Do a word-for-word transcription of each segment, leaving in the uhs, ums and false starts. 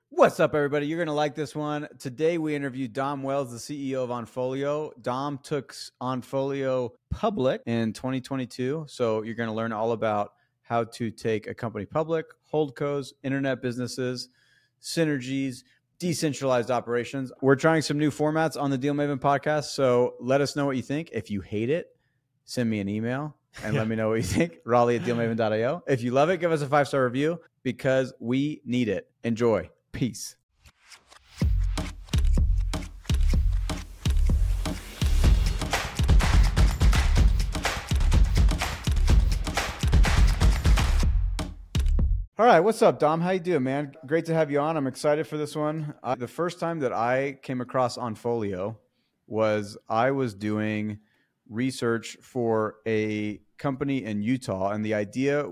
What's up, everybody? You're going to like this one. Today, we interviewed Dom Wells, the C E O of Onfolio. Dom took Onfolio public in twenty twenty-two. So you're going to learn all about how to take a company public, holdcos, internet businesses, synergies, decentralized operations. We're trying some new formats on the Deal Maven podcast. So let us know what you think. If you hate it, send me an email and yeah. let me know what you think. Raleigh at deal maven dot io. If you love it, give us a five-star review because we need it. Enjoy. Peace. All right, what's up, Dom? How you doing, man? Great to have you on. I'm excited for this one. Uh, the first time that I came across Onfolio was I was doing research for a company in Utah, and the idea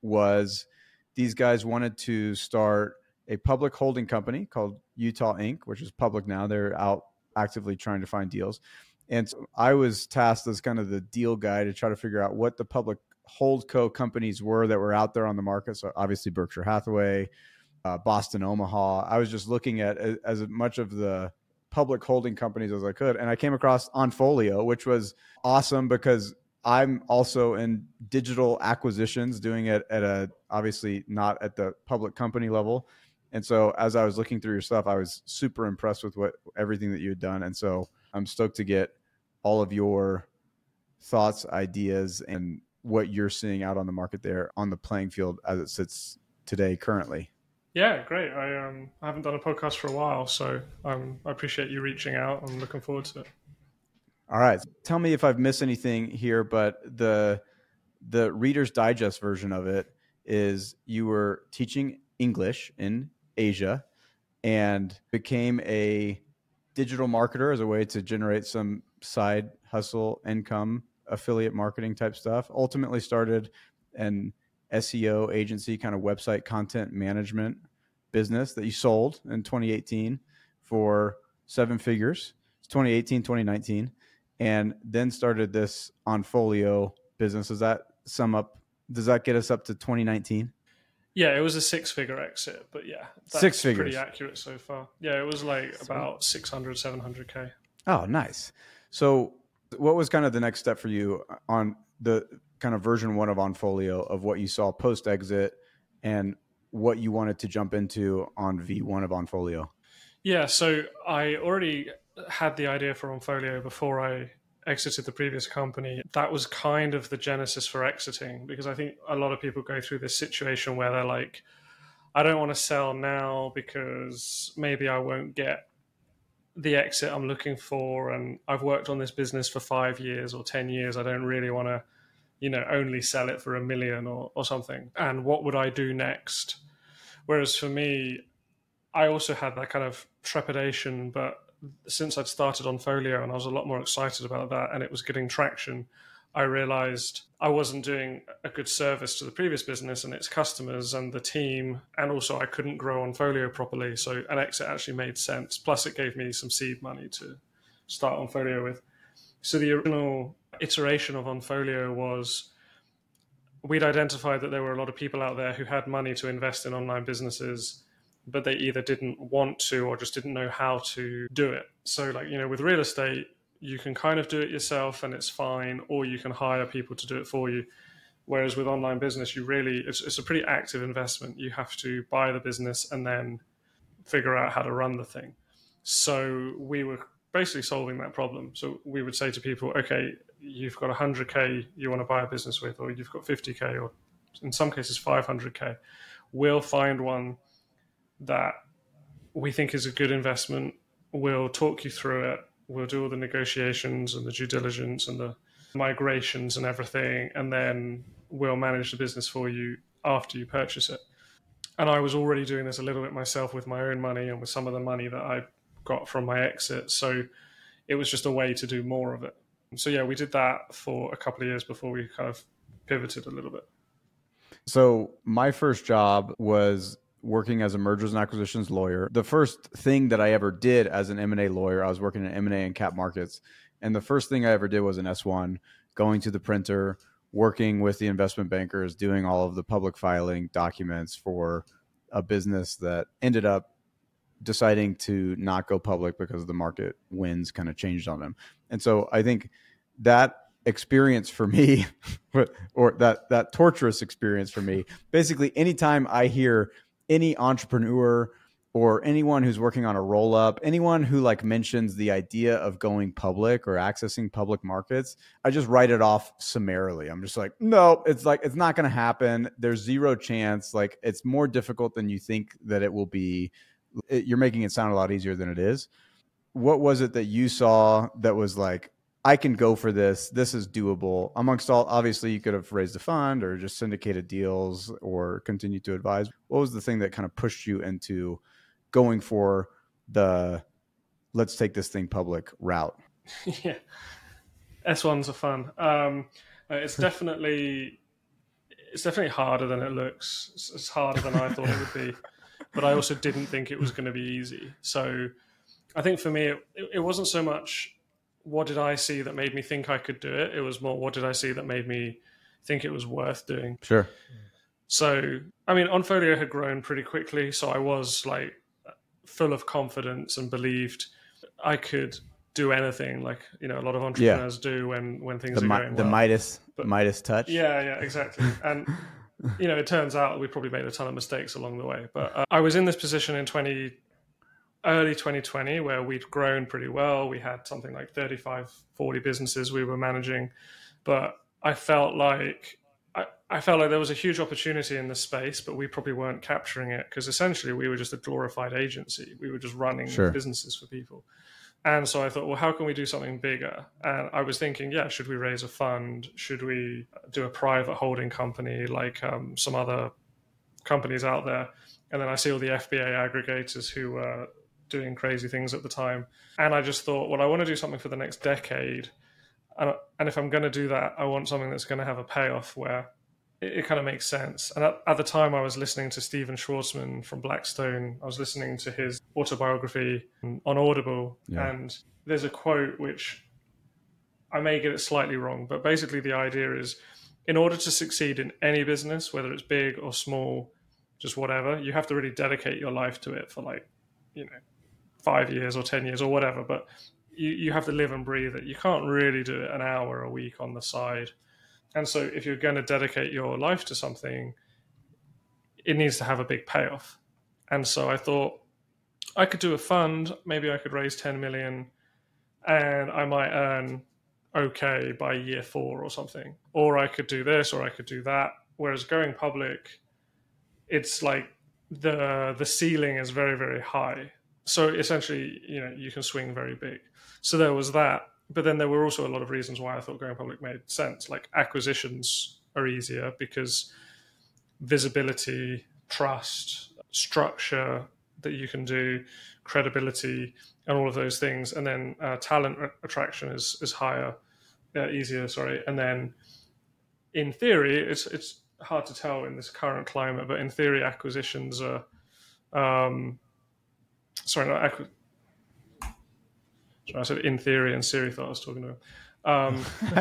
was these guys wanted to start a public holding company called Utah Incorporated, which is public now. They're out actively trying to find deals. And so I was tasked as kind of the deal guy to try to figure out what the public holdco companies were that were out there on the market. So obviously Berkshire Hathaway, uh, Boston Omaha. I was just looking at as, as much of the public holding companies as I could. And I came across Onfolio, which was awesome because I'm also in digital acquisitions, doing it at a, obviously not at the public company level. And so as I was looking through your stuff, I was super impressed with what everything that you had done. And so I'm stoked to get all of your thoughts, ideas, and what you're seeing out on the market there on the playing field as it sits today currently. Yeah, great. I um I haven't done a podcast for a while, so um I appreciate you reaching out. I'm looking forward to it. All right. Tell me if I've missed anything here, but the the Reader's Digest version of it is you were teaching English in Asia and became a digital marketer as a way to generate some side hustle income, affiliate marketing type stuff. Ultimately started an S E O agency, kind of website content management business that you sold in twenty eighteen for seven figures. It's twenty eighteen, twenty nineteen. And then started this Onfolio business. Does that sum up? Does that get us up to twenty nineteen? Yeah, it was a six-figure exit, but yeah, that's six figures. Pretty accurate so far. Yeah, it was like Sweet. About six hundred, seven hundred K. Oh, nice. So what was kind of the next step for you on the kind of version one of Onfolio of what you saw post-exit and what you wanted to jump into on V one of Onfolio? Yeah, so I already had the idea for Onfolio before I exited the previous company. That was kind of the genesis for exiting, because I think a lot of people go through this situation where they're like, I don't want to sell now because maybe I won't get the exit I'm looking for, and I've worked on this business for five years or ten years. I don't really want to, you know, only sell it for a million or, or something. And what would I do next? Whereas for me, I also had that kind of trepidation, but since I'd started Onfolio and I was a lot more excited about that and it was getting traction, I realized I wasn't doing a good service to the previous business and its customers and the team, and also I couldn't grow Onfolio properly. So an exit actually made sense. Plus, it gave me some seed money to start Onfolio with. So the original iteration of Onfolio was we'd identified that there were a lot of people out there who had money to invest in online businesses, but they either didn't want to or just didn't know how to do it. So like, you know, with real estate, you can kind of do it yourself and it's fine, or you can hire people to do it for you. Whereas with online business, you really, it's, it's a pretty active investment. You have to buy the business and then figure out how to run the thing. So we were basically solving that problem. So we would say to people, okay, you've got one hundred K you want to buy a business with, or you've got fifty K, or in some cases five hundred K. We'll find one that we think is a good investment. We'll talk you through it. We'll do all the negotiations and the due diligence and the migrations and everything, and then we'll manage the business for you after you purchase it. And I was already doing this a little bit myself with my own money and with some of the money that I got from my exit. So it was just a way to do more of it. So yeah, we did that for a couple of years before we kind of pivoted a little bit. So my first job was working as a mergers and acquisitions lawyer. The first thing that I ever did as an M and A lawyer, I was working in M and A and cap markets. And the first thing I ever did was an S one, going to the printer, working with the investment bankers, doing all of the public filing documents for a business that ended up deciding to not go public because the market winds kind of changed on them. And so I think that experience for me, or that that torturous experience for me, basically anytime I hear any entrepreneur or anyone who's working on a roll up, anyone who like mentions the idea of going public or accessing public markets, I just write it off summarily. I'm just like, no, it's like, it's not going to happen. There's zero chance. Like, it's more difficult than you think that it will be. It, you're making it sound a lot easier than it is. What was it that you saw that was like, I can go for this. This is doable amongst all. Obviously, you could have raised a fund or just syndicated deals or continued to advise. What was the thing that kind of pushed you into going for the let's take this thing public route? Yeah, S ones are fun. Um, it's definitely it's definitely harder than it looks. It's, it's harder than I thought it would be, but I also didn't think it was going to be easy. So I think for me, it, it wasn't so much what did I see that made me think I could do it. It was more what did I see that made me think it was worth doing. Sure. So, I mean, Onfolio had grown pretty quickly, so I was like full of confidence and believed I could do anything, like, you know, a lot of entrepreneurs yeah. do when when things the, are going the well. Midas, but, Midas touch. Yeah, yeah, exactly. And you know, it turns out we probably made a ton of mistakes along the way. But uh, I was in this position in twenty early twenty twenty where we'd grown pretty well. We had something like thirty-five, forty businesses we were managing, but I felt like I, I felt like there was a huge opportunity in this space, but we probably weren't capturing it because essentially we were just a glorified agency. We were just running sure. businesses for people. And so I thought, well, how can we do something bigger? And I was thinking, yeah, should we raise a fund? Should we do a private holding company like um, some other companies out there? And then I see all the F B A aggregators who were doing crazy things at the time. And I just thought, well, I want to do something for the next decade. And, and if I'm going to do that, I want something that's going to have a payoff where it, it kind of makes sense. And at, at the time, I was listening to Stephen Schwarzman from Blackstone. I was listening to his autobiography on Audible. Yeah. And there's a quote which I may get it slightly wrong, but basically the idea is in order to succeed in any business, whether it's big or small, just whatever, you have to really dedicate your life to it for like, you know, five years or ten years or whatever. But you, you have to live and breathe it. You can't really do it an hour a week on the side. And so if you're going to dedicate your life to something, it needs to have a big payoff. And so I thought I could do a fund. Maybe I could raise ten million and I might earn okay by year four or something. Or I could do this or I could do that. Whereas going public, it's like the the ceiling is very, very high. So essentially, you know, you can swing very big. So there was that. But then there were also a lot of reasons why I thought going public made sense. Like acquisitions are easier because visibility, trust, structure that you can do, credibility, and all of those things. And then uh, talent attraction is is higher, uh, easier, sorry. And then in theory, it's it's hard to tell in this current climate, but in theory, acquisitions are, um, sorry, not acquisitions. I said in theory, and Siri thought I was talking to him. Um,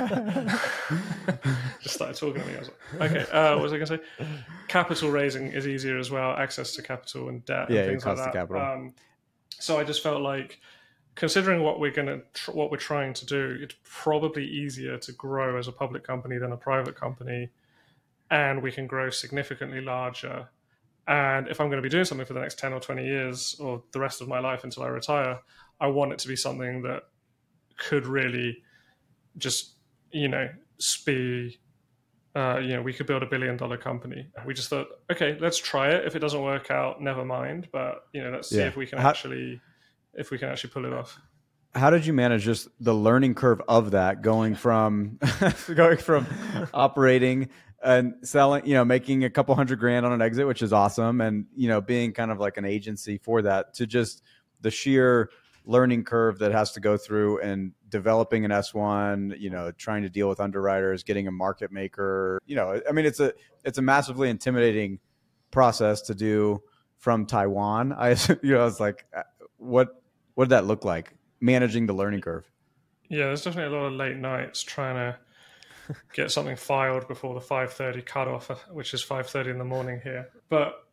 just started talking to me. I was like, okay, uh, what was I going to say? Capital raising is easier as well, access to capital and debt yeah, and things like that. Capital. Um, so I just felt like, considering what we're going to, tr- what we're trying to do, it's probably easier to grow as a public company than a private company, and we can grow significantly larger. And if I'm going to be doing something for the next ten or twenty years or the rest of my life until I retire, I want it to be something that could really just, you know, be, uh, you know, we could build a billion dollar company. We just thought, okay, let's try it. If it doesn't work out, never mind. But, you know, let's see yeah. if we can How, actually, if we can actually pull it off. How did you manage just the learning curve of that, going from, going from operating and selling, you know, making a couple hundred grand on an exit, which is awesome. And, you know, being kind of like an agency for that, to just the sheer learning curve that has to go through and developing an S one, you know, trying to deal with underwriters, getting a market maker, you know, I mean, it's a, it's a massively intimidating process to do from Taiwan. I, you know, I was like, what, what did that look like, managing the learning curve? Yeah, there's definitely a lot of late nights trying to get something filed before the five thirty cutoff, which is five thirty in the morning here. But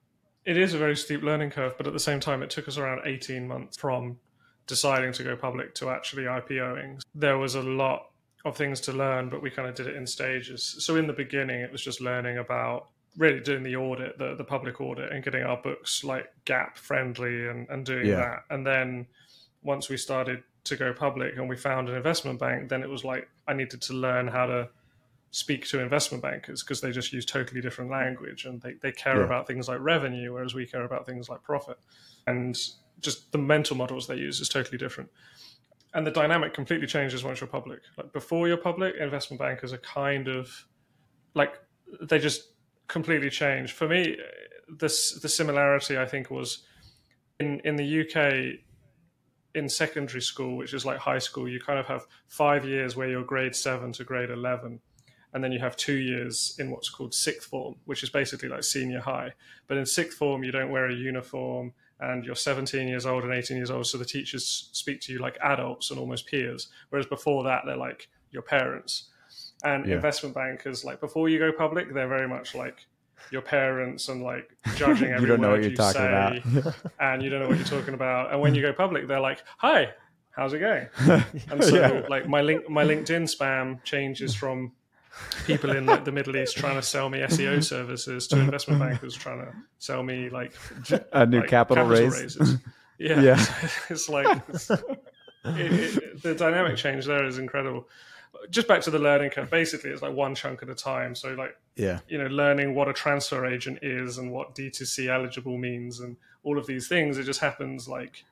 it is a very steep learning curve, but at the same time, it took us around eighteen months from deciding to go public to actually IPOing. There was a lot of things to learn, but we kind of did it in stages. So in the beginning, it was just learning about really doing the audit, the, the public audit, and getting our books like gap friendly and, and doing Yeah. that. And then once we started to go public and we found an investment bank, then it was like I needed to learn how to speak to investment bankers because they just use totally different language and they, they care Yeah. about things like revenue, whereas we care about things like profit. And just the mental models they use is totally different. And the dynamic completely changes once you're public. Like before you're public, investment bankers are kind of like, they just completely change. For me, this the similarity I think was in, in the U K, in secondary school, which is like high school, you kind of have five years where you're grade seven to grade eleven. And then you have two years in what's called sixth form, which is basically like senior high. But in sixth form, you don't wear a uniform and you're seventeen years old and eighteen years old. So the teachers speak to you like adults and almost peers. Whereas before that, they're like your parents. And Yeah. investment bankers, like before you go public, they're very much like your parents and like judging every You don't know word what you're you talking say. about. And you don't know what you're talking about. And when you go public, they're like, hi, how's it going? And so Yeah. like my link, my LinkedIn spam changes from people in like the Middle East trying to sell me S E O services to investment bankers trying to sell me like A new like capital, raise. raises. Yeah, Yeah. it's like it's, it, it, the dynamic change there is incredible. Just back to the learning curve. Basically, it's like one chunk at a time. So like Yeah. you know, learning what a transfer agent is and what D two C eligible means and all of these things. It just happens like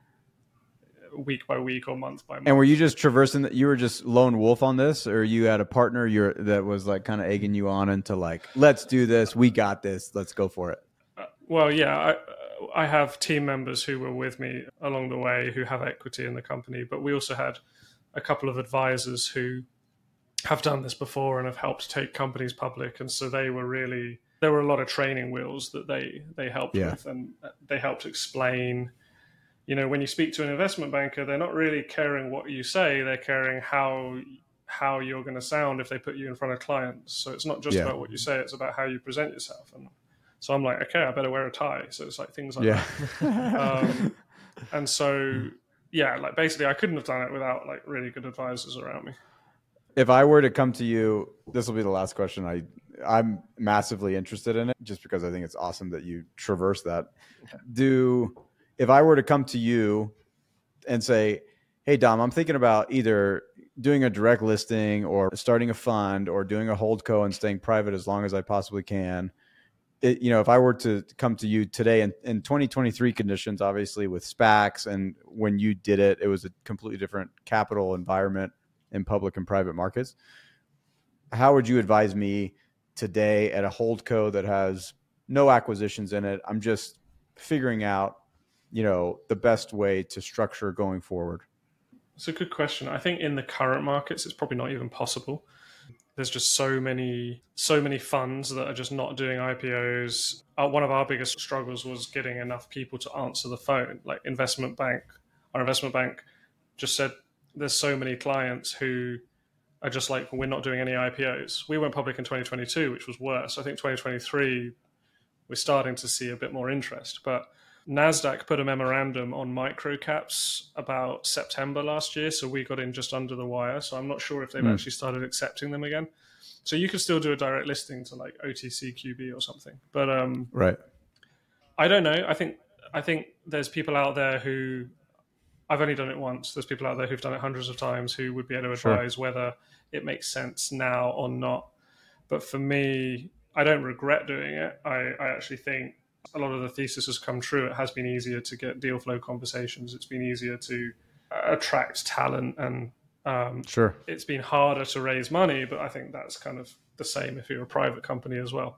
week by week or month by month. And were you just traversing that? You were just lone wolf on this, or you had a partner you're, that was like kind of egging you on into like, let's do this. We got this. Let's go for it. Uh, well, yeah, I, I have team members who were with me along the way who have equity in the company, but we also had a couple of advisors who have done this before and have helped take companies public. And so they were really, there were a lot of training wheels that they, they helped Yeah. with, and they helped explain, you know, when you speak to an investment banker, they're not really caring what you say, they're caring how how you're going to sound if they put you in front of clients. So it's not just Yeah. about what you say, it's about how you present yourself. And so I'm like, okay, I better wear a tie. So it's like things like Yeah. that. Um, and so, yeah, like basically I couldn't have done it without like really good advisors around me. If I were to come to you, this will be the last question. I, I'm massively interested in it just because I think it's awesome that you traverse that. Okay. Do, if I were to come to you and say, hey, Dom, I'm thinking about either doing a direct listing or starting a fund or doing a holdco and staying private as long as I possibly can. It, you know, if I were to come to you today in, in twenty twenty-three conditions, obviously with SPACs, and when you did it, it was a completely different capital environment in public and private markets. How would you advise me today at a holdco that has no acquisitions in it? I'm just figuring out, you know, the best way to structure going forward. It's a good question. I think in the current markets, it's probably not even possible. There's just so many, so many funds that are just not doing I P Os. Uh, one of our biggest struggles was getting enough people to answer the phone. Like investment bank, our investment bank just said there's so many clients who are just like, we're not doing any I P Os. We went public in twenty twenty-two, which was worse. I think twenty twenty-three, we're starting to see a bit more interest. But NASDAQ put a memorandum on microcaps about September last year, so we got in just under the wire. So I'm not sure if they've mm. actually started accepting them again. So you could still do a direct listing to like O T C Q B or something. But um, right, I don't know. I think I think there's people out there who, I've only done it once. There's people out there who've done it hundreds of times who would be able to advise sure. whether it makes sense now or not. But for me, I don't regret doing it. I, I actually think a lot of the thesis has come true. It has been easier to get deal flow conversations. It's been easier to attract talent, and um, sure, it's been harder to raise money, but I think that's kind of the same if you're a private company as well.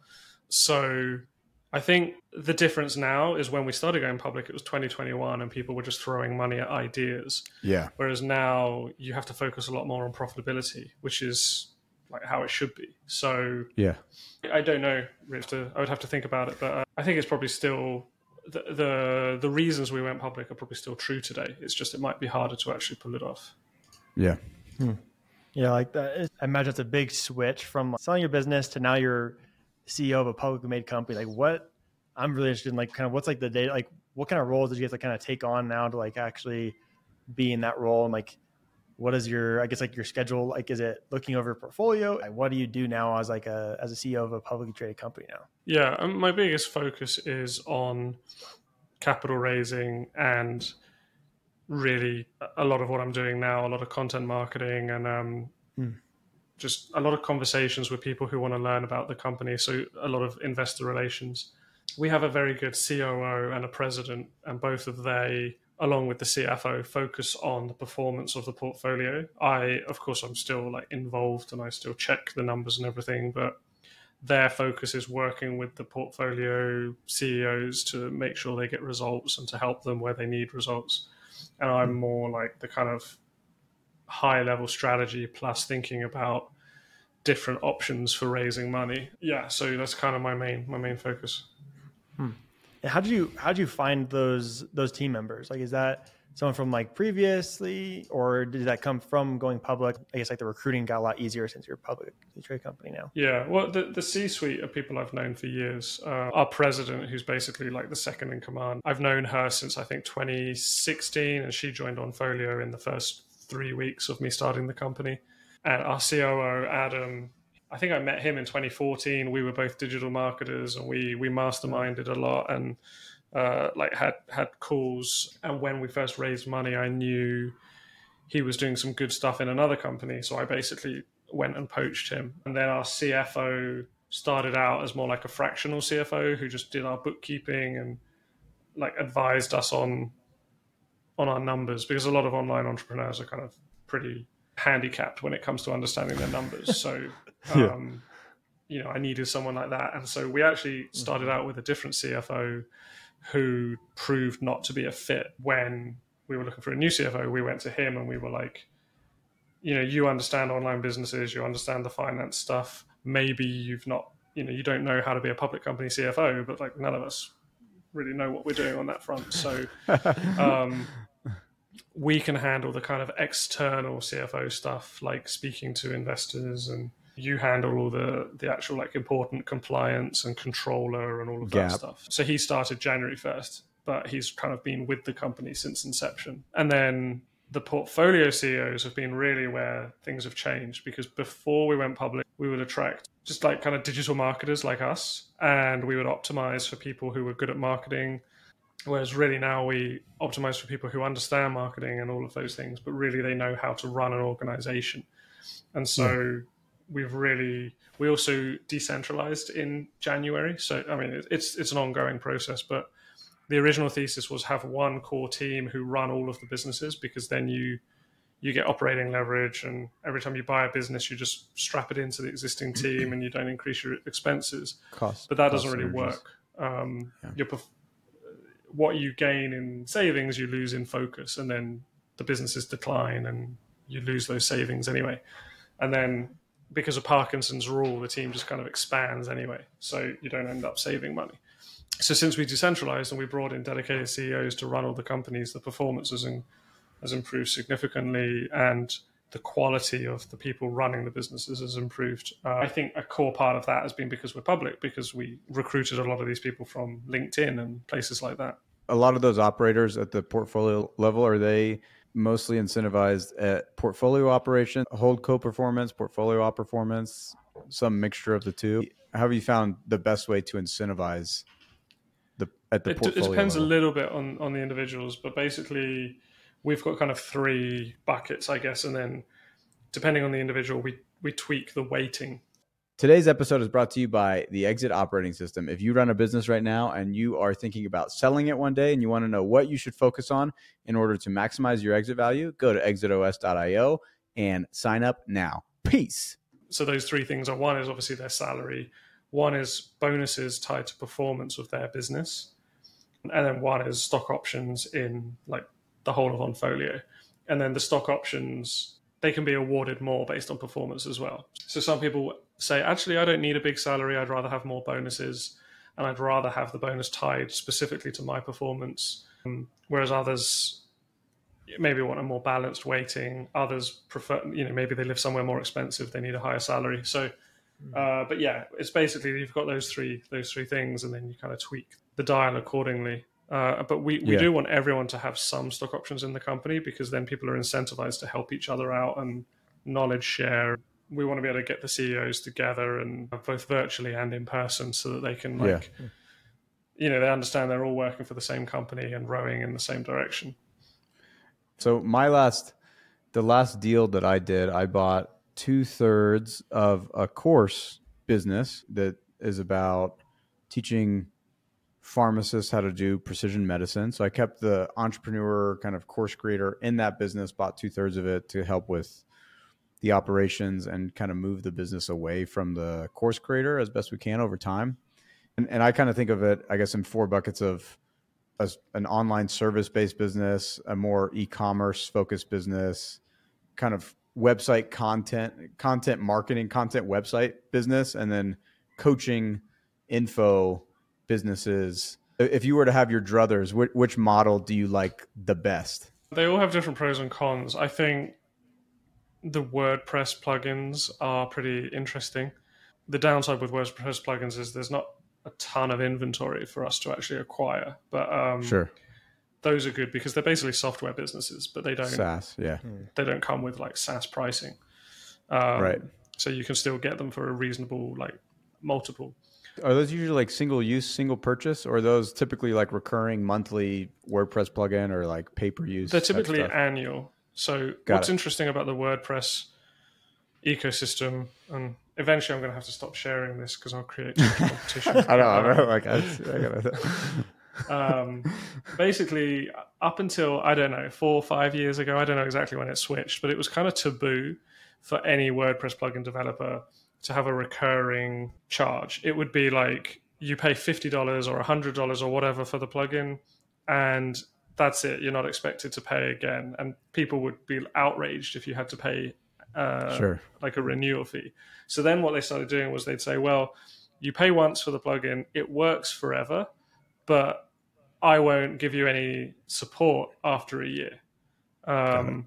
So I think the difference now is when we started going public, it was twenty twenty-one and people were just throwing money at ideas. Yeah. Whereas now you have to focus a lot more on profitability, which is like how it should be. So yeah, I don't know. We have to, I would have to think about it, but uh, I think it's probably still the, the the reasons we went public are probably still true today. It's just it might be harder to actually pull it off. Yeah. Hmm. Yeah, like that. I imagine it's a big switch from selling your business to now you're C E O of a publicly made company. Like what I'm really interested in like kind of what's like the day, like what kind of roles did you guys like kind of take on now to like actually be in that role? And like, what is your, I guess like your schedule? Like, is it looking over your portfolio? Like, what do you do now as like a, as a C E O of a publicly traded company now? Yeah. Um, my biggest focus is on capital raising and really a lot of what I'm doing now, a lot of content marketing and um, hmm. just a lot of conversations with people who want to learn about the company. So a lot of investor relations. We have a very good C O O and a president, and both of they, along with the C F O, focus on the performance of the portfolio. I, of course, I'm still like involved and I still check the numbers and everything, but their focus is working with the portfolio C E Os to make sure they get results and to help them where they need results. And I'm more like the kind of high level strategy plus thinking about different options for raising money. Yeah, so that's kind of my main my main focus. Hmm. And how did you how did you find those those team members? Like, is that someone from like previously, or did that come from going public? I guess like the recruiting got a lot easier since you're a publicly traded company now. Yeah, well, the, the C-suite are people I've known for years. Uh, our president, who's basically like the second in command, I've known her since I think twenty sixteen, and she joined Onfolio in the first three weeks of me starting the company. And our C O O, Adam, I think I met him in twenty fourteen. We were both digital marketers, and we we masterminded a lot and uh, like had had calls. And when we first raised money, I knew he was doing some good stuff in another company, so I basically went and poached him. And then our C F O started out as more like a fractional C F O who just did our bookkeeping and like advised us on on our numbers, because a lot of online entrepreneurs are kind of pretty handicapped when it comes to understanding their numbers. So, yeah. um, you know, I needed someone like that. And so we actually started out with a different C F O who proved not to be a fit. When we were looking for a new C F O, we went to him and we were like, you know, you understand online businesses, you understand the finance stuff. Maybe you've not, you know, you don't know how to be a public company C F O, but like none of us really know what we're doing on that front. So um, we can handle the kind of external C F O stuff, like speaking to investors, and you handle all the, the actual like important compliance and controller and all of Gap. that stuff. So he started January first, but he's kind of been with the company since inception. And then the portfolio C E Os have been really where things have changed, because before we went public, we would attract just like kind of digital marketers like us, and we would optimize for people who were good at marketing. Whereas really now we optimize for people who understand marketing and all of those things, but really they know how to run an organization. And so yeah. we've really, we also decentralized in January. So, I mean, it's it's an ongoing process, but the original thesis was have one core team who run all of the businesses, because then you you get operating leverage, and every time you buy a business, you just strap it into the existing team and you don't increase your expenses. Cost, but that cost doesn't really synergies. work. Um, yeah. You're perf- what you gain in savings, you lose in focus, and then the businesses decline and you lose those savings anyway. And then because of Parkinson's rule, the team just kind of expands anyway, so you don't end up saving money. So since we decentralized and we brought in dedicated C E Os to run all the companies, the performance has, in, has improved significantly, and the quality of the people running the businesses has improved. Uh, I think a core part of that has been because we're public, because we recruited a lot of these people from LinkedIn and places like that. A lot of those operators at the portfolio level, are they mostly incentivized at portfolio operation, hold co-performance, portfolio outperformance, some mixture of the two? How have you found the best way to incentivize the at the it, portfolio it depends level? a little bit on, on the individuals, but basically we've got kind of three buckets, I guess, and then depending on the individual, we, we tweak the weighting. Today's episode is brought to you by the Exit Operating System. If you run a business right now and you are thinking about selling it one day and you want to know what you should focus on in order to maximize your exit value, go to exit O S dot io and sign up now. Peace. So those three things are, one is obviously their salary, one is bonuses tied to performance of their business, and then one is stock options in like the whole of Onfolio. And then the stock options, they can be awarded more based on performance as well. So some people say, actually, I don't need a big salary. I'd rather have more bonuses, and I'd rather have the bonus tied specifically to my performance. Um, whereas others maybe want a more balanced weighting. Others prefer, you know, maybe they live somewhere more expensive. They need a higher salary. So Uh, but yeah, it's basically you've got those three those three things, and then you kind of tweak the dial accordingly. Uh, but we, we Yeah. do want everyone to have some stock options in the company, because then people are incentivized to help each other out and knowledge share. We want to be able to get the C E Os together, and both virtually and in person, so that they can like, Yeah. you know, they understand they're all working for the same company and rowing in the same direction. So my last, the last deal that I did, I bought two thirds of a course business that is about teaching pharmacists how to do precision medicine. So I kept the entrepreneur kind of course creator in that business, bought two thirds of it to help with the operations and kind of move the business away from the course creator as best we can over time. And, and I kind of think of it, I guess, in four buckets of a, an online service-based business, a more e-commerce focused business, kind of website content, content marketing, content website business, and then coaching info businesses. If you were to have your druthers, which, which model do you like the best? They all have different pros and cons. I think the WordPress plugins are pretty interesting. The downside with WordPress plugins is there's not a ton of inventory for us to actually acquire, but um, Sure. those are good because they're basically software businesses, but they don't SaaS, yeah. they don't come with like SaaS pricing. Um, Right. So you can still get them for a reasonable like multiple. Are those usually like single use, single purchase, or are those typically like recurring monthly WordPress plugin or like pay per use? They're typically annual. So Got what's it. interesting about the WordPress ecosystem, and eventually I'm going to have to stop sharing this because I'll create too much competition. I know. I know. Like I, I gotta. um, basically, up until, I don't know, four or five years ago, I don't know exactly when it switched, but it was kind of taboo for any WordPress plugin developer to have a recurring charge. It would be like you pay fifty dollars or one hundred dollars or whatever for the plugin, and that's it. You're not expected to pay again. And people would be outraged if you had to pay uh, Sure. like a renewal fee. So then what they started doing was they'd say, well, you pay once for the plugin, it works forever, but I won't give you any support after a year, um,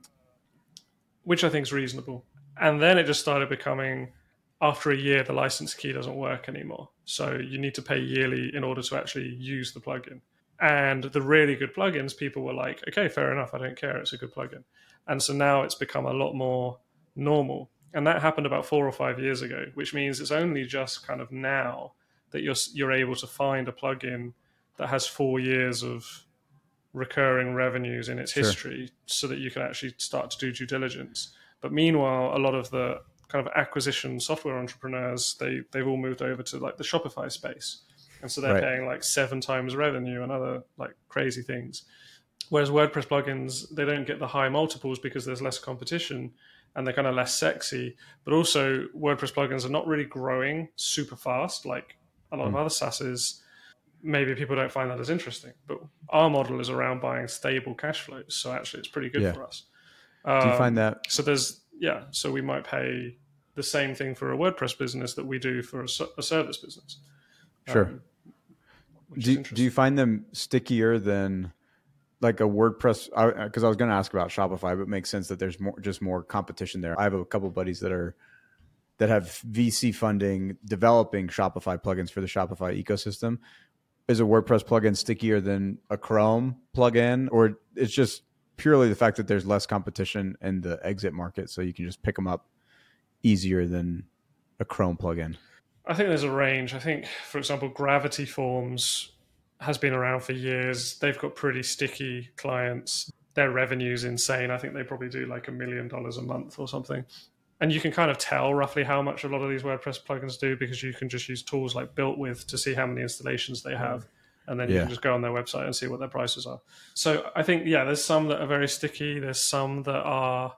which I think is reasonable. And then it just started becoming, after a year, the license key doesn't work anymore. So you need to pay yearly in order to actually use the plugin. And the really good plugins, people were like, okay, fair enough, I don't care, it's a good plugin. And so now it's become a lot more normal. And that happened about four or five years ago, which means it's only just kind of now that you're you're able to find a plugin that has four years of recurring revenues in its Sure. history so that you can actually start to do due diligence. But meanwhile, a lot of the kind of acquisition software entrepreneurs, they, they've all moved over to like the Shopify space. And so they're Right. paying like seven times revenue and other like crazy things. Whereas WordPress plugins, they don't get the high multiples because there's less competition and they're kind of less sexy. But also WordPress plugins are not really growing super fast like a lot Mm. of other SaaSes. Maybe people don't find that as interesting. But our model is around buying stable cash flows. So actually it's pretty good Yeah. for us. Do you Um, find that? So there's, yeah, so we might pay the same thing for a WordPress business that we do for a, ser- a service business. Sure. Um, which is Do, do interesting. you find them stickier than like a WordPress? Because I, I was going to ask about Shopify, but it makes sense that there's more, just more competition there. I have a couple buddies that are that have V C funding developing Shopify plugins for the Shopify ecosystem. Is a WordPress plugin stickier than a Chrome plugin, or it's just purely the fact that there's less competition in the exit market, so you can just pick them up easier than a Chrome plugin? I think there's a range. I think, for example, Gravity Forms has been around for years. They've got pretty sticky clients. Their revenue's insane. I think they probably do like a million dollars a month or something. And you can kind of tell roughly how much a lot of these WordPress plugins do because you can just use tools like BuiltWith to see how many installations they have. And then you Yeah. can just go on their website and see what their prices are. So I think, yeah, there's some that are very sticky. There's some that are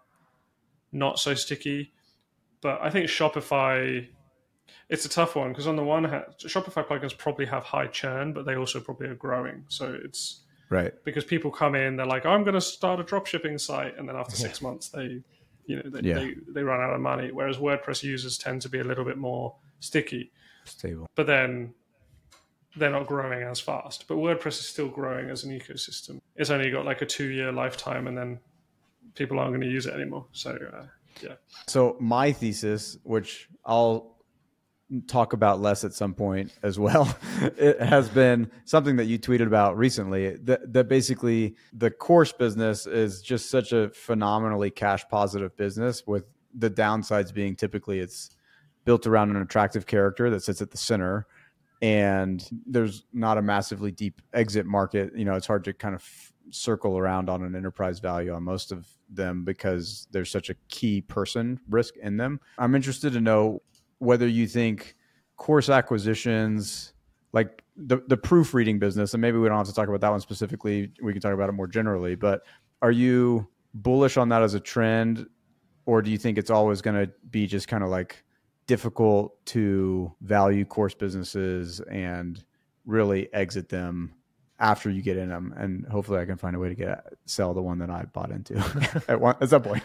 not so sticky. But I think Shopify, it's a tough one because on the one hand, Shopify plugins probably have high churn, but they also probably are growing. So it's Right. because people come in, they're like, I'm going to start a dropshipping site. And then after six months, they, you know, they, Yeah. they, they run out of money. Whereas WordPress users tend to be a little bit more sticky, Stable. but then they're not growing as fast. But WordPress is still growing as an ecosystem. It's only got like a two year lifetime and then people aren't going to use it anymore. So, uh, yeah. So my thesis, which I'll talk about less at some point as well. It has been something that you tweeted about recently, that, that basically the course business is just such a phenomenally cash positive business, with the downsides being typically it's built around an attractive character that sits at the center, and there's not a massively deep exit market. You know, it's hard to kind of circle around on an enterprise value on most of them because there's such a key person risk in them. I'm interested to know whether you think course acquisitions, like the, the proofreading business, and maybe we don't have to talk about that one specifically, we can talk about it more generally, but are you bullish on that as a trend, or do you think it's always going to be just kind of like difficult to value course businesses and really exit them after you get in them? And hopefully I can find a way to get sell the one that I bought into at one at some point.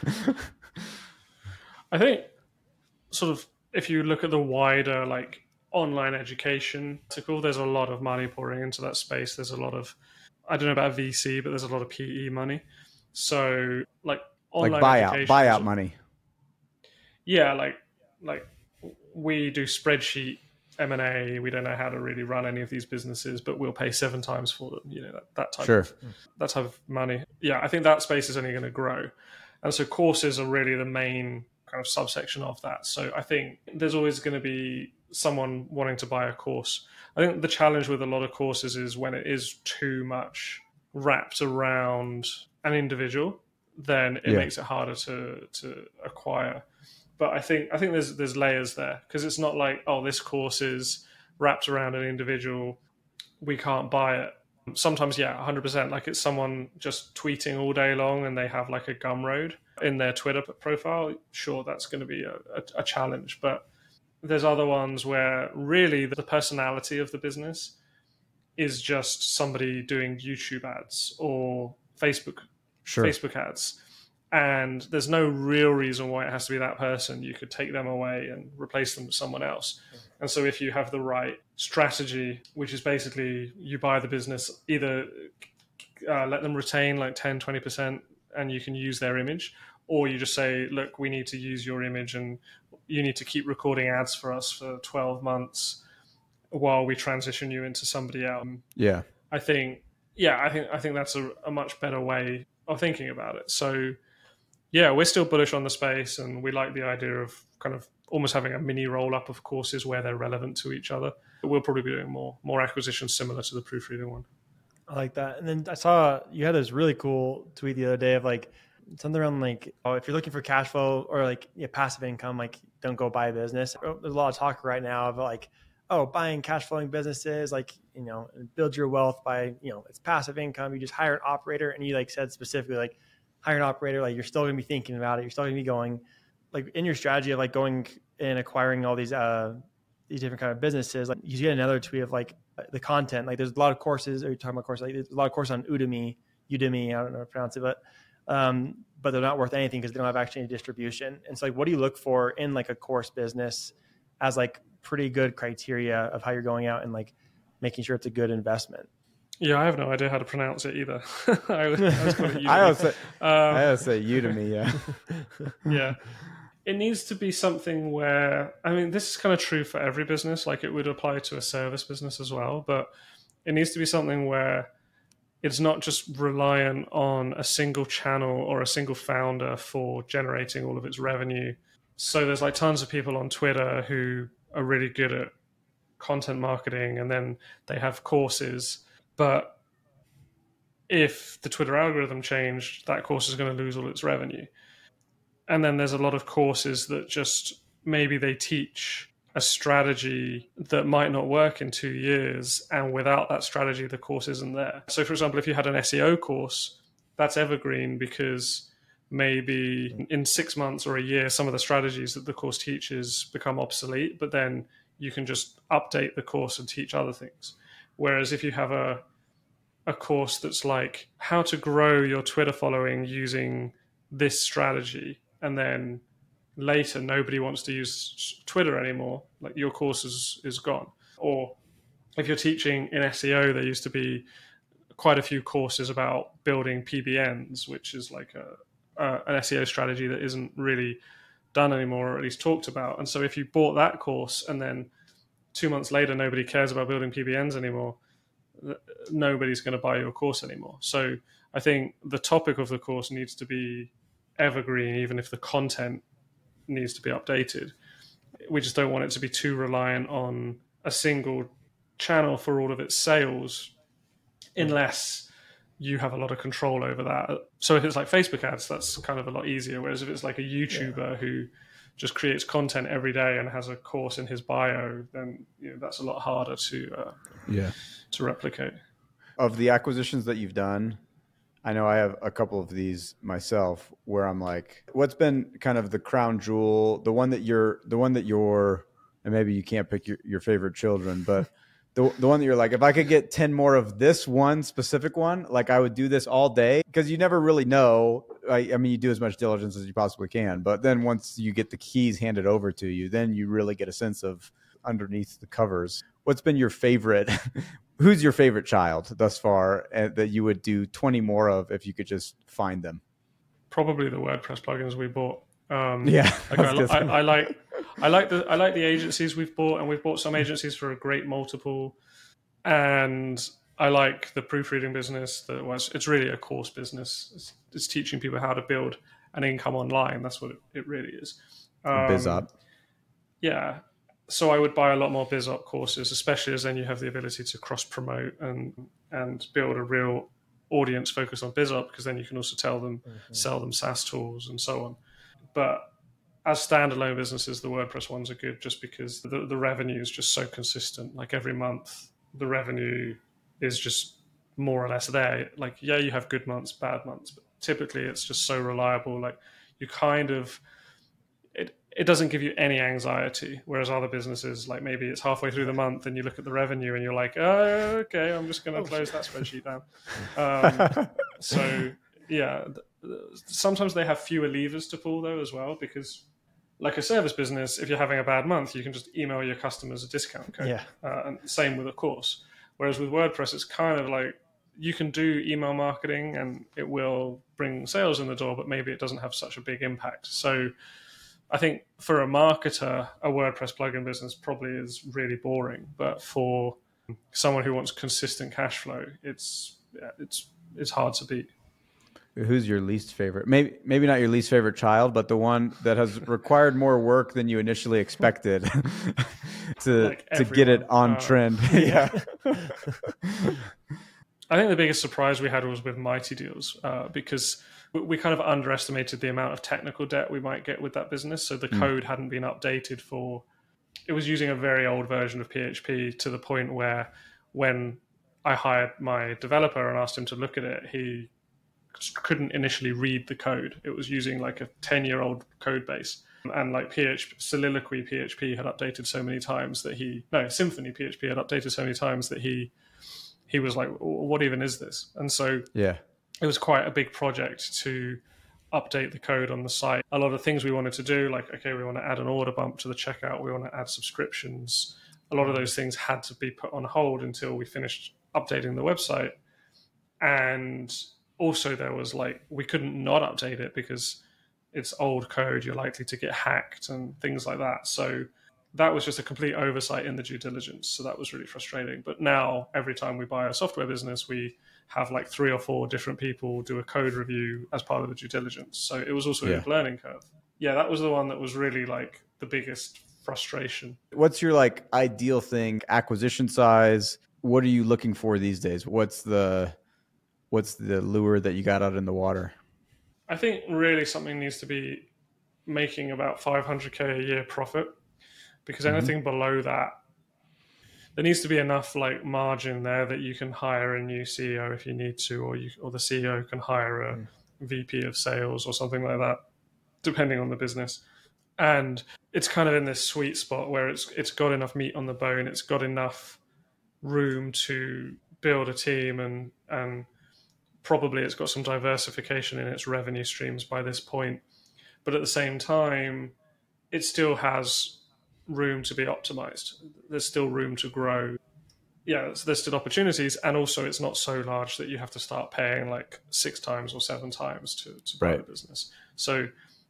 I think sort of if you look at the wider like online education cycle, there's a lot of money pouring into that space. There's a lot of, I don't know about V C, but there's a lot of P E money. So like online like buyout, education, buyout so, money. Yeah, like like we do spreadsheet M and A. We don't know how to really run any of these businesses, but we'll pay seven times for them. You know, that, that type sure. of that type of money. Yeah, I think that space is only going to grow, and so courses are really the main kind of subsection of that. So I think there's always going to be someone wanting to buy a course. I think the challenge with a lot of courses is when it is too much wrapped around an individual, then it yeah. makes it harder to to acquire. But I think I think there's there's layers there, because it's not like, oh, this course is wrapped around an individual, we can't buy it. Sometimes, yeah, one hundred percent. Like it's someone just tweeting all day long and they have like a Gumroad in their Twitter profile. Sure, that's going to be a, a, a challenge. But there's other ones where really the personality of the business is just somebody doing YouTube ads or Facebook sure. Facebook ads. And there's no real reason why it has to be that person. You could take them away and replace them with someone else. And so if you have the right strategy, which is basically you buy the business, either uh, let them retain like ten, twenty percent and you can use their image, or you just say, look, we need to use your image and you need to keep recording ads for us for twelve months while we transition you into somebody else. Yeah. I think, yeah, I think, I think that's a, a much better way of thinking about it. So, yeah, we're still bullish on the space, and we like the idea of kind of almost having a mini roll-up of courses where they're relevant to each other. But we'll probably be doing more more acquisitions similar to the proofreading one. I like that. And then I saw you had this really cool tweet the other day of like something around like, oh, if you're looking for cash flow or like yeah, passive income, like don't go buy a business. There's a lot of talk right now of like, oh, buying cash flowing businesses, like, you know, build your wealth by, you know, it's passive income. You just hire an operator, and you like said specifically like, hire an operator, like you're still going to be thinking about it. You're still going to be going like in your strategy of like going and acquiring all these, uh, these different kind of businesses. Like you get another tweet of like the content, like there's a lot of courses, or you're talking about courses, like there's a lot of courses on Udemy, Udemy, I don't know how to pronounce it, but, um, but they're not worth anything because they don't have actually any distribution. And so like, what do you look for in like a course business as like pretty good criteria of how you're going out and like making sure it's a good investment? Yeah, I have no idea how to pronounce it either. I was, I was calling it Udemy. I also, um, I also say Udemy, yeah. Yeah. It needs to be something where, I mean, this is kind of true for every business, like it would apply to a service business as well, but it needs to be something where it's not just reliant on a single channel or a single founder for generating all of its revenue. So there's like tons of people on Twitter who are really good at content marketing, and then they have courses. But if the Twitter algorithm changed, that course is going to lose all its revenue. And then there's a lot of courses that just maybe they teach a strategy that might not work in two years. And without that strategy, the course isn't there. So for example, if you had an S E O course, that's evergreen because maybe in six months or a year, some of the strategies that the course teaches become obsolete, but then you can just update the course and teach other things. Whereas if you have a a course that's like how to grow your Twitter following using this strategy, and then later nobody wants to use Twitter anymore, like your course is, is gone. Or if you're teaching in S E O, there used to be quite a few courses about building P B Ns, which is like a, a an S E O strategy that isn't really done anymore, or at least talked about. And so if you bought that course and then two months later nobody cares about building P B Ns anymore, nobody's going to buy your course anymore. So I think the topic of the course needs to be evergreen, even if the content needs to be updated. We just don't want it to be too reliant on a single channel for all of its sales, unless you have a lot of control over that. So if it's like Facebook ads, that's kind of a lot easier. Whereas if it's like a YouTuber yeah. who just creates content every day and has a course in his bio, then you know, that's a lot harder to uh, yeah to replicate. Of the acquisitions that you've done, I know I have a couple of these myself where I'm like, what's been kind of the crown jewel, the one that you're, the one that you're, and maybe you can't pick your, your favorite children, but the the one that you're like, if I could get ten more of this one specific one, like I would do this all day, because you never really know. I, I mean, you do as much diligence as you possibly can, but then once you get the keys handed over to you, then you really get a sense of underneath the covers. What's been your favorite? Who's your favorite child thus far uh, that you would do twenty more of if you could just find them? Probably the WordPress plugins we bought. Um, yeah, like I, I, I like, I like the, I like the agencies we've bought, and we've bought some agencies for a great multiple. And I like the proofreading business. That was, it's really a course business. It's, it's teaching people how to build an income online. That's what it, it really is. Um, BizOp. Yeah. So I would buy a lot more BizOp courses, especially as then you have the ability to cross promote and and build a real audience focused on BizOp, because then you can also tell them, mm-hmm. sell them SaaS tools and so on. But as standalone businesses, the WordPress ones are good just because the, the revenue is just so consistent. Like every month, the revenue is just more or less there. Like, yeah, you have good months, bad months, but typically it's just so reliable. Like you kind of, it, it doesn't give you any anxiety. Whereas other businesses, like maybe it's halfway through the month and you look at the revenue and you're like, oh, okay, I'm just going to oh, close that spreadsheet down. Um, so yeah, sometimes they have fewer levers to pull though as well, because like a service business, if you're having a bad month, you can just email your customers a discount code. Yeah. Uh, and same with a course. Whereas with WordPress, it's kind of like you can do email marketing and it will bring sales in the door, but maybe it doesn't have such a big impact. So I think for a marketer, a WordPress plugin business probably is really boring. But for someone who wants consistent cash flow, it's yeah, it's it's hard to beat. Who's your least favorite? Maybe maybe not your least favorite child, but the one that has required more work than you initially expected to like to get it on uh, trend. Yeah. I think the biggest surprise we had was with Mighty Deals, uh, because we, we kind of underestimated the amount of technical debt we might get with that business. So the mm. code hadn't been updated for, it was using a very old version of P H P, to the point where when I hired my developer and asked him to look at it, he couldn't initially read the code. It was using like a ten year old code base, and like P H P, Soliloquy P H P had updated so many times that he, no, Symfony P H P had updated so many times that he, he was like, what even is this? And so yeah, it was quite a big project to update the code on the site. A lot of things we wanted to do, like, okay, we want to add an order bump to the checkout. We want to add subscriptions. A lot of those things had to be put on hold until we finished updating the website. And also there was like, we couldn't not update it because it's old code. You're likely to get hacked and things like that. So that was just a complete oversight in the due diligence. So that was really frustrating. But now every time we buy a software business, we have like three or four different people do a code review as part of the due diligence. So it was also yeah. a learning curve. Yeah, that was the one that was really like the biggest frustration. What's your like ideal thing, acquisition size? What are you looking for these days? What's the what's the lure that you got out in the water? I think really something needs to be making about five hundred K a year profit, because anything mm-hmm. below that, there needs to be enough like margin there that you can hire a new C E O if you need to, or you or the C E O can hire a mm. V P of sales or something like that, depending on the business. And it's kind of in this sweet spot where it's it's got enough meat on the bone, it's got enough room to build a team, and and probably it's got some diversification in its revenue streams by this point. But at the same time, it still has room to be optimized. There's still room to grow. Yeah, so there's still opportunities, and also it's not so large that you have to start paying like six times or seven times to, to buy right. the business. So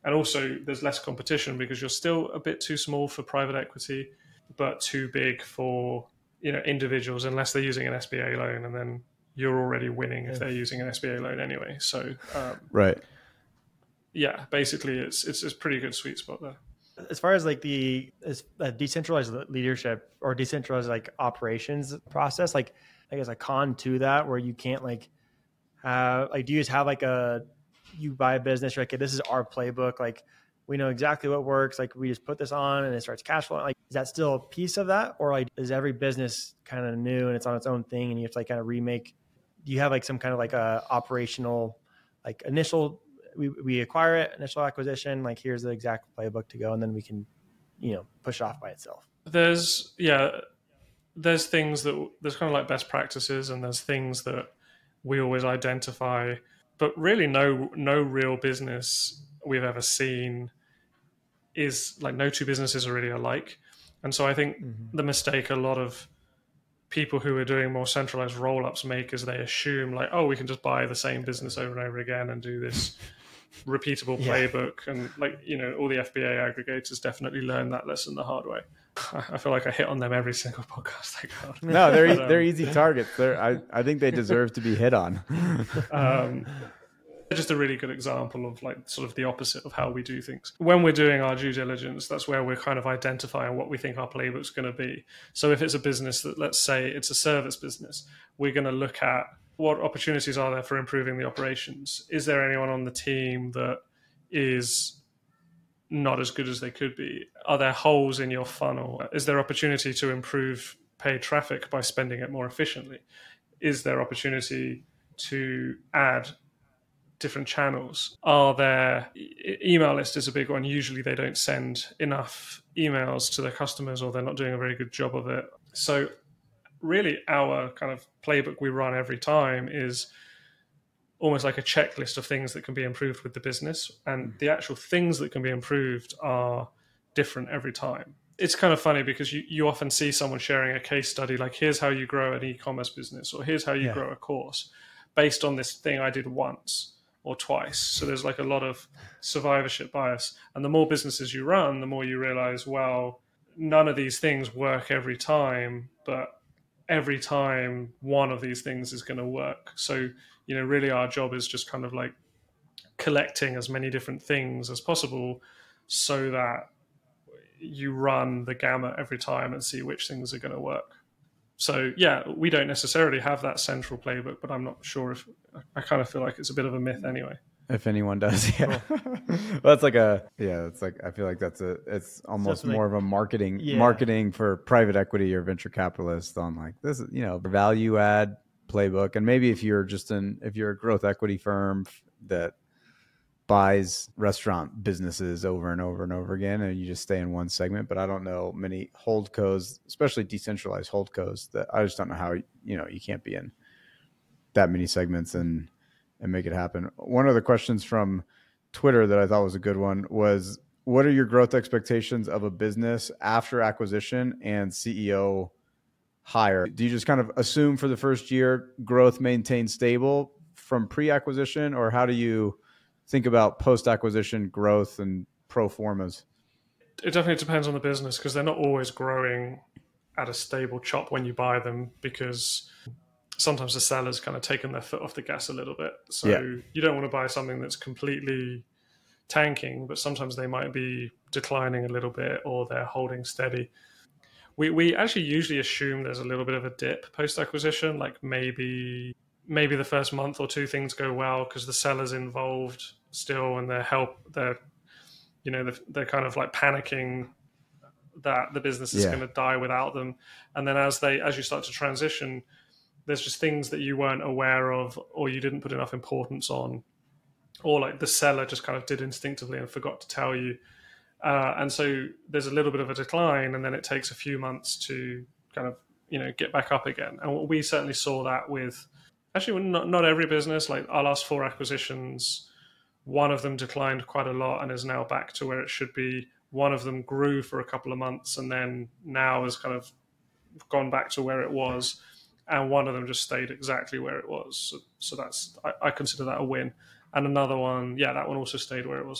And also there's less competition because you're still a bit too small for private equity, but too big for, you know, individuals, unless they're using an S B A loan, and then you're already winning if they're using an S B A loan anyway. So um, right. Yeah, basically it's, it's, it's a pretty good sweet spot there. As far as like the as a decentralized leadership or decentralized like operations process, like I guess a con to that where you can't like have like, do you just have like a, you buy a business, you're like, okay, this is our playbook. Like we know exactly what works. Like we just put this on and it starts cash flowing. Like, is that still a piece of that? Or like, is every business kind of new and it's on its own thing and you have to like kind of remake? Do you have like some kind of like a operational, like initial, we, we acquire it, initial acquisition, like here's the exact playbook to go. And then we can, you know, push it off by itself. There's, yeah, there's things that, there's kind of like best practices, and there's things that we always identify, but really no, no real business we've ever seen is like, no two businesses are really alike. And so I think mm-hmm. the mistake a lot of people who are doing more centralized roll-ups make is they assume like, oh, we can just buy the same business over and over again and do this repeatable playbook. Yeah. And like, you know, all the F B A aggregators definitely learned that lesson the hard way. I feel like I hit on them every single podcast I got. No, they're but, um, they're easy targets. They're I, I think they deserve to be hit on. um, just a really good example of like sort of the opposite of how we do things. When we're doing our due diligence, that's where we're kind of identifying what we think our playbook's going to be. So if it's a business that, let's say it's a service business, we're going to look at what opportunities are there for improving the operations. Is there anyone on the team that is not as good as they could be? Are there holes in your funnel? Is there opportunity to improve paid traffic by spending it more efficiently? Is there opportunity to add different channels? Are there, email list is a big one. Usually they don't send enough emails to their customers, or they're not doing a very good job of it. So really our kind of playbook we run every time is almost like a checklist of things that can be improved with the business. And the actual things that can be improved are different every time. It's kind of funny because you, you often see someone sharing a case study, like here's how you grow an e-commerce business, or here's how you yeah. grow a course based on this thing I did once or twice. So there's like a lot of survivorship bias. And the more businesses you run, the more you realize, well, none of these things work every time, but every time one of these things is going to work. So, you know, really our job is just kind of like collecting as many different things as possible so that you run the gamut every time and see which things are going to work. So yeah, we don't necessarily have that central playbook, but I'm not sure if, I kind of feel like it's a bit of a myth anyway. If anyone does, yeah. Well, that's like a, yeah, it's like, I feel like that's a, it's almost so more like, of a marketing, yeah. marketing for private equity or venture capitalists on like this, you know, value add playbook. And maybe if you're just an, if you're a growth equity firm that buys restaurant businesses over and over and over again, and you just stay in one segment. But I don't know many holdcos, especially decentralized holdcos, that I just don't know how, you know, you can't be in that many segments and, and make it happen. One of the questions from Twitter that I thought was a good one was, what are your growth expectations of a business after acquisition and C E O hire? Do you just kind of assume for the first year growth maintains stable from pre-acquisition, or how do you think about post-acquisition growth and pro formas? It definitely depends on the business, because they're not always growing at a stable chop when you buy them, because sometimes the seller's kind of taken their foot off the gas a little bit. So yeah. you don't want to buy something that's completely tanking, but sometimes they might be declining a little bit, or they're holding steady. We we actually usually assume there's a little bit of a dip post-acquisition, like maybe maybe the first month or two things go well because the seller's involved still and they're help they're you know they're, they're kind of like panicking that the business is yeah. going to die without them. And then as they as you start to transition, there's just things that you weren't aware of, or you didn't put enough importance on, or like the seller just kind of did instinctively and forgot to tell you. Uh, and so there's a little bit of a decline, and then it takes a few months to kind of, you know, get back up again. And we certainly saw that with, actually not, not every business, like our last four acquisitions, one of them declined quite a lot and is now back to where it should be. One of them grew for a couple of months and then now has kind of gone back to where it was. And one of them just stayed exactly where it was. So, so that's, I, I consider that a win. And another one, yeah, that one also stayed where it was.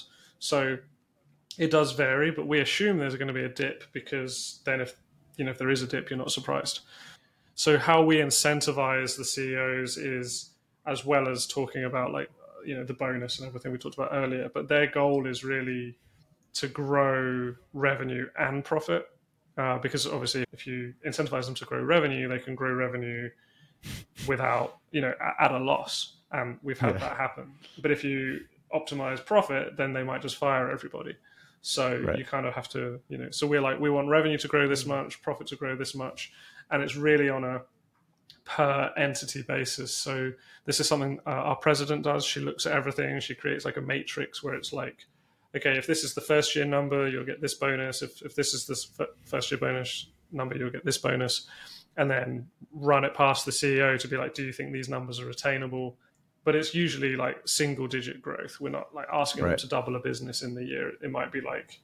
So it does vary, but we assume there's going to be a dip because then if you know if there is a dip, you're not surprised. So how we incentivize the C E Os is, as well as talking about like you know the bonus and everything we talked about earlier, but their goal is really to grow revenue and profit. Uh, because obviously, if you incentivize them to grow revenue, they can grow revenue without, you know, at a loss. And we've had yeah. that happen. But if you optimize profit, then they might just fire everybody. So right. you kind of have to, you know, so we're like, we want revenue to grow this much, profit to grow this much. And it's really on a per entity basis. So this is something uh, our president does. She looks at everything. She creates like a matrix where it's like, okay, if this is the first year number, you'll get this bonus. If if this is the first year bonus number, you'll get this bonus. And then run it past the C E O to be like, do you think these numbers are attainable? But it's usually like single digit growth. We're not like asking right. them to double a business in the year. It might be like,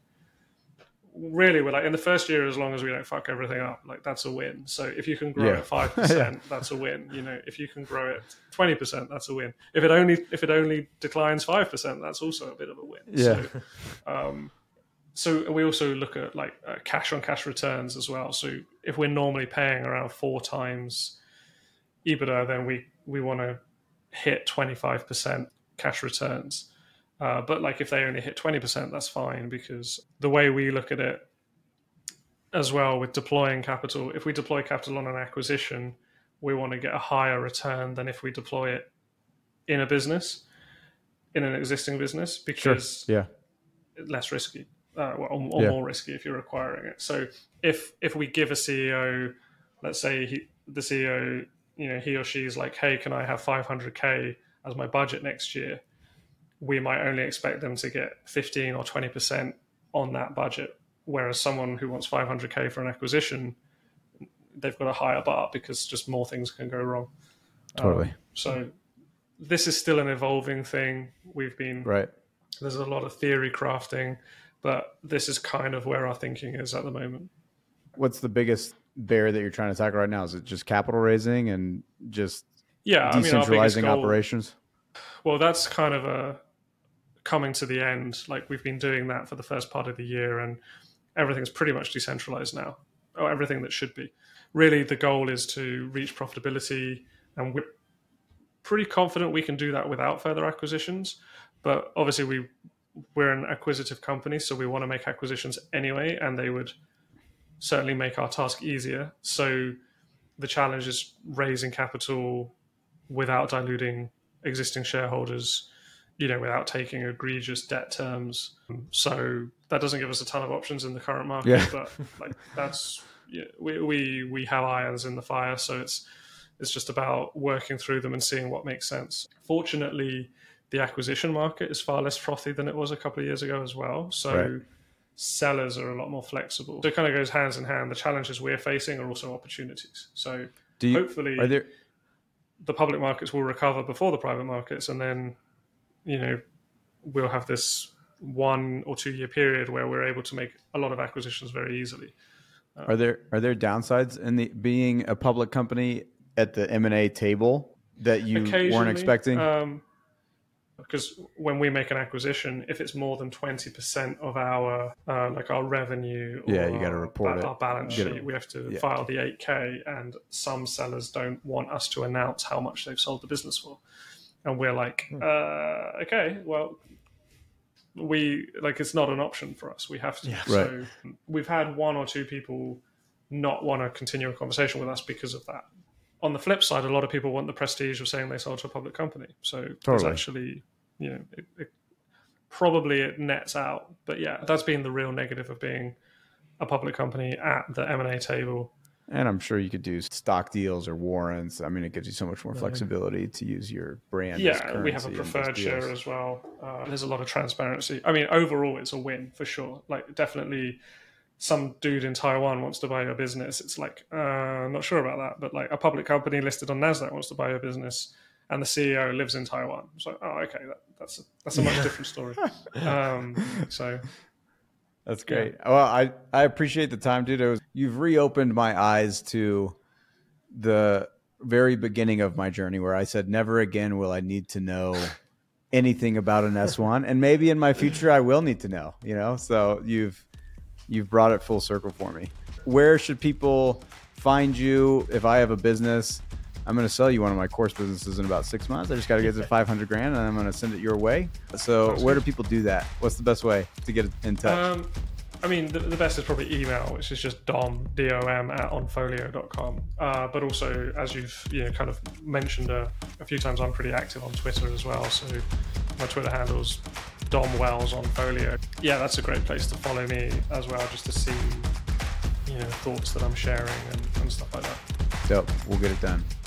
really, we're like in the first year, as long as we don't fuck everything up, like that's a win. So if you can grow yeah. it five percent, yeah. that's a win. You know, if you can grow it twenty percent, that's a win. If it only if it only declines five percent, that's also a bit of a win. Yeah. So, um, so we also look at like uh, cash on cash returns as well. So if we're normally paying around four times EBITDA, then we we want to hit twenty-five percent cash returns. Uh, but like if they only hit twenty percent, that's fine, because the way we look at it as well with deploying capital, if we deploy capital on an acquisition, we want to get a higher return than if we deploy it in a business, in an existing business, because sure. yeah. it's less risky, uh, or, or yeah. more risky if you're acquiring it. So if if we give a C E O, let's say he, the C E O, you know, he or she is like, hey, can I have five hundred K as my budget next year? We might only expect them to get fifteen or twenty percent on that budget. Whereas someone who wants five hundred K for an acquisition, they've got a higher bar because just more things can go wrong. Totally. Um, so this is still an evolving thing. We've been, right. There's a lot of theory crafting, but this is kind of where our thinking is at the moment. What's the biggest bear that you're trying to tackle right now? Is it just capital raising and just yeah, decentralizing I mean, goal, operations? Well, that's kind of a, coming to the end. Like we've been doing that for the first part of the year, and everything's pretty much decentralized now, or everything that should be. Really, the goal is to reach profitability, and we're pretty confident we can do that without further acquisitions. But obviously, we we're an acquisitive company, so we want to make acquisitions anyway, and they would certainly make our task easier. So the challenge is raising capital without diluting existing shareholders, you know, without taking egregious debt terms. So that doesn't give us a ton of options in the current market, yeah. but like that's, yeah, we, we, we have irons in the fire. So it's, it's just about working through them and seeing what makes sense. Fortunately, the acquisition market is far less frothy than it was a couple of years ago as well. So right. sellers are a lot more flexible. So it kind of goes hands in hand. The challenges we're facing are also opportunities. So Do you, hopefully are there... the public markets will recover before the private markets, and then, you know, we'll have this one or two year period where we're able to make a lot of acquisitions very easily. Uh, are there are there downsides in the being a public company at the M and A table that you weren't expecting? Um, because when we make an acquisition, if it's more than twenty percent of our uh, like our revenue, or yeah, you got to report our, it. Our balance sheet, it. we have to yeah. file the eight K, and some sellers don't want us to announce how much they've sold the business for. And we're like, uh, okay, well, we like it's not an option for us. We have to. Yeah. So right. we've had one or two people not want to continue a conversation with us because of that. On the flip side, a lot of people want the prestige of saying they sold to a public company. So totally. It's actually, you know, it, it, probably it nets out. But yeah, that's been the real negative of being a public company at the M and A table. And I'm sure you could do stock deals or warrants. I mean, it gives you so much more flexibility to use your brand. Yeah, we have a preferred share as well. Uh, there's a lot of transparency. I mean, overall, it's a win for sure. Like, definitely, some dude in Taiwan wants to buy your business. It's like, uh, I'm not sure about that. But like, a public company listed on NASDAQ wants to buy your business, and the C E O lives in Taiwan. So, oh, okay, that, that's a, that's a much yeah. different story. Um, so. That's great. Yeah. Well, I, I appreciate the time, dude. It was, you've reopened my eyes to the very beginning of my journey where I said, never again will I need to know anything about an S one, and maybe in my future I will need to know, you know, so you've you've brought it full circle for me. Where should people find you? If I have a business, I'm going to sell you one of my course businesses in about six months. I just got to get to five hundred grand and I'm going to send it your way. So Sounds where good. do people do that? What's the best way to get in touch? Um, I mean, the, the best is probably email, which is just dom, D O M, at onfolio dot com. Uh, but also, as you've you know kind of mentioned a, a few times, I'm pretty active on Twitter as well. So my Twitter handle's Dom Wells on Folio. Yeah, that's a great place to follow me as well, just to see you know thoughts that I'm sharing and, and stuff like that. Dope. We'll get it done.